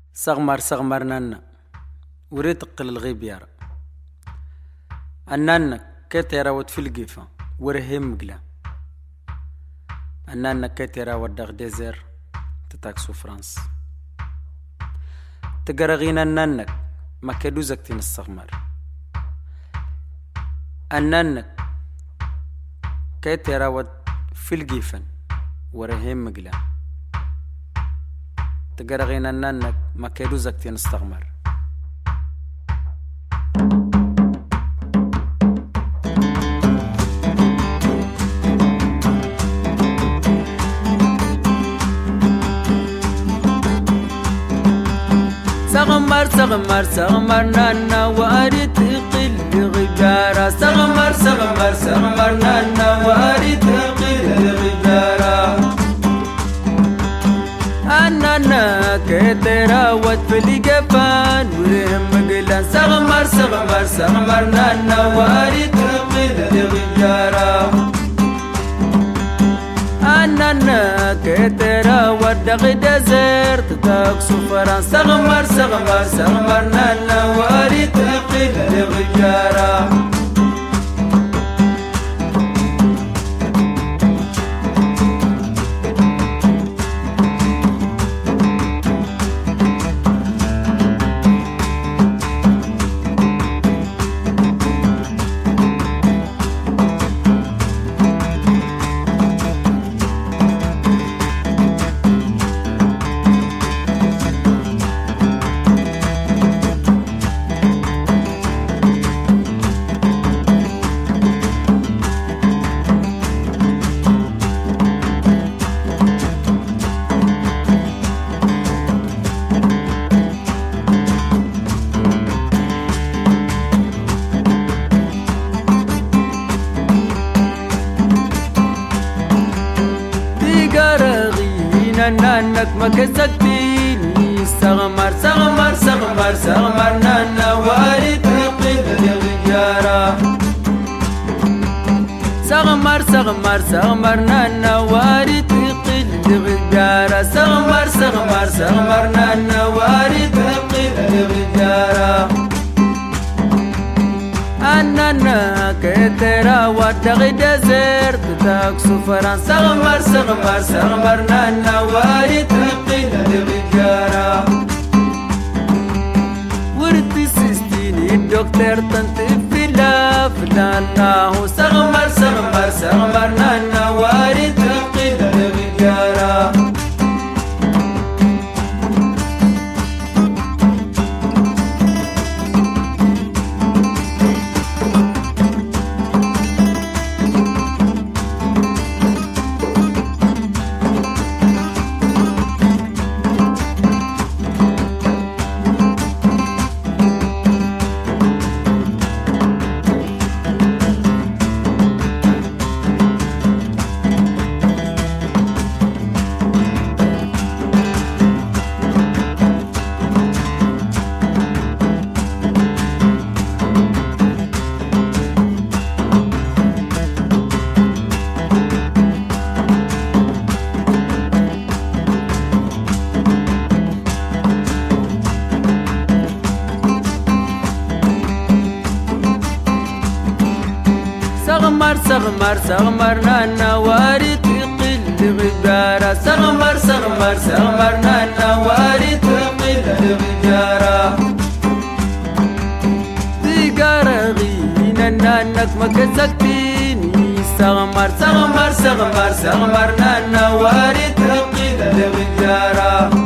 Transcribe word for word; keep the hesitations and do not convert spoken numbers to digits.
سغمر سغمر نانا وريت قل الغيب يارا أنانا كتيرا وتفلقيفا ورهم مقلا أنانا كتيرا وداغ ديزير تتاكسو فرانس تقرغينا أنانا ما كدوزك تين السغمر أنانا كتيرا وتفلقيفا ورهم مقلا تقرغينا أنانا ما كدوزك تين السغمر سغمر سغمر سغمر نانا واريد قل غجارة سغمر سغمر سغمر نانا واريد قل غجارة أنانا كتيرا وتفلي قفان ورهم مقلان سغمر سغمر سغمر نانا واريد قل غجارة أنانا كتيرا ودغ دزير تتاكسو فران سغمر سغمر سغمر نانا واريد قل غجارة نانك ما كسكتيني سغمر سغمر سغمر سغمر نانا واريد قل غجارة سغمر سغمر سغمر نانا واريد قل غجارة سغمر سغمر سغمر نانا واريد قل غجارة أنانا كتيرا ودغ دزير تتاكسو فران سغمر سغمر سغمر نانا واريد قل غجارة ورتي سيستيني الدكتور تنتفي لا فلاناه سغمر سغمر سغمر نانا واريد قل غجارة سغمر سغمر سغمر نانا واريد قل غجارة سغمر سغمر سغمر نانا واريد قل غجارة تقرغينا نانك ما كسكتيني سغمر سغمر سغمر سغمر نانا واريد قل غجارة